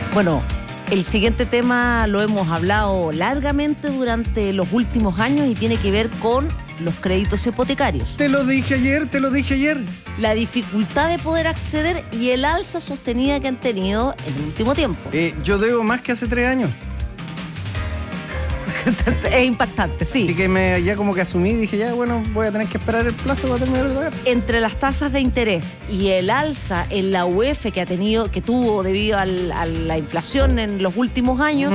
Bueno, el siguiente tema lo hemos hablado largamente durante los últimos años y tiene que ver con los créditos hipotecarios. Te lo dije ayer. La dificultad de poder acceder y el alza sostenida que han tenido en el último tiempo. Yo debo más que hace 3 años. Es impactante, sí. Así que ya como que asumí, dije ya, bueno, voy a tener que esperar el plazo para terminar de pagar. Entre las tasas de interés y el alza en la UF que tuvo debido a la inflación en los últimos años,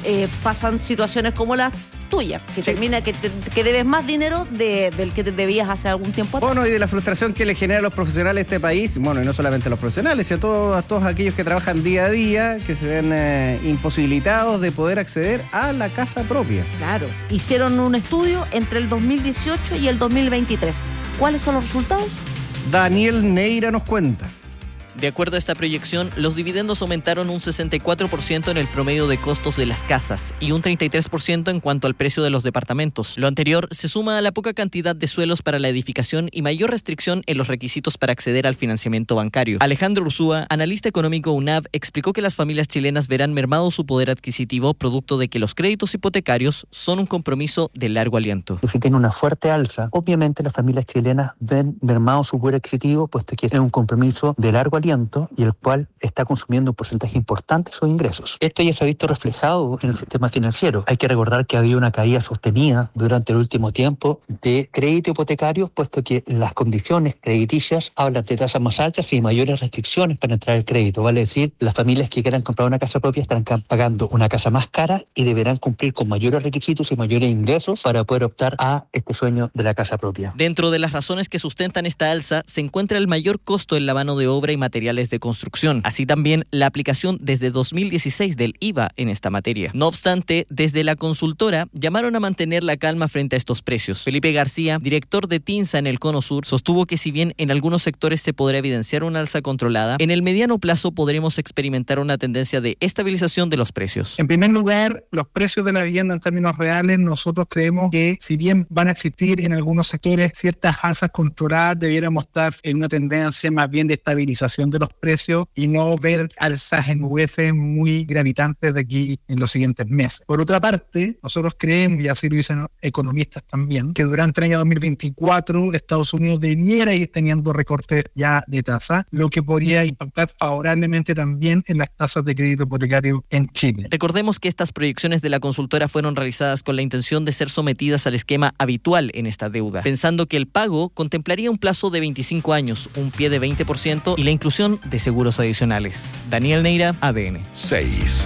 pasan situaciones como las tuyas, que termina que debes más dinero del que te debías hace algún tiempo atrás. Bueno, y de la frustración que le genera a los profesionales de este país, bueno, y no solamente a los profesionales, sino a todos aquellos que trabajan día a día, que se ven imposibilitados de poder acceder a la casa propia. Claro. Hicieron un estudio entre el 2018 y el 2023. ¿Cuáles son los resultados? Daniel Neira nos cuenta. De acuerdo a esta proyección, los dividendos aumentaron un 64% en el promedio de costos de las casas y un 33% en cuanto al precio de los departamentos. Lo anterior se suma a la poca cantidad de suelos para la edificación y mayor restricción en los requisitos para acceder al financiamiento bancario. Alejandro Ursúa, analista económico UNAV, explicó que las familias chilenas verán mermado su poder adquisitivo producto de que los créditos hipotecarios son un compromiso de largo aliento. Si tiene una fuerte alza, obviamente las familias chilenas ven mermado su poder adquisitivo, puesto que es un compromiso de largo aliento y el cual está consumiendo un porcentaje importante de sus ingresos. Esto ya se ha visto reflejado en el sistema financiero. Hay que recordar que ha habido una caída sostenida durante el último tiempo de crédito hipotecario, puesto que las condiciones crediticias hablan de tasas más altas y mayores restricciones para entrar al crédito. Vale decir, las familias que quieran comprar una casa propia estarán pagando una casa más cara y deberán cumplir con mayores requisitos y mayores ingresos para poder optar a este sueño de la casa propia. Dentro de las razones que sustentan esta alza se encuentra el mayor costo en la mano de obra y materiales de construcción, así también la aplicación desde 2016 del IVA en esta materia. No obstante, desde la consultora llamaron a mantener la calma frente a estos precios. Felipe García, director de TINSA en el Cono Sur, sostuvo que si bien en algunos sectores se podrá evidenciar una alza controlada, en el mediano plazo podremos experimentar una tendencia de estabilización de los precios. En primer lugar, los precios de la vivienda en términos reales, nosotros creemos que si bien van a existir en algunos sectores ciertas alzas controladas, debiéramos estar en una tendencia más bien de estabilización de los precios y no ver alzas en UF muy gravitantes de aquí en los siguientes meses. Por otra parte, nosotros creemos, y así lo dicen economistas también, que durante el año 2024 Estados Unidos debiera ir teniendo recortes ya de tasa, lo que podría impactar favorablemente también en las tasas de crédito hipotecario en Chile. Recordemos que estas proyecciones de la consultora fueron realizadas con la intención de ser sometidas al esquema habitual en esta deuda, pensando que el pago contemplaría un plazo de 25 años, un pie de 20% y la inclusión de seguros adicionales. Daniel Neira, ADN. 6.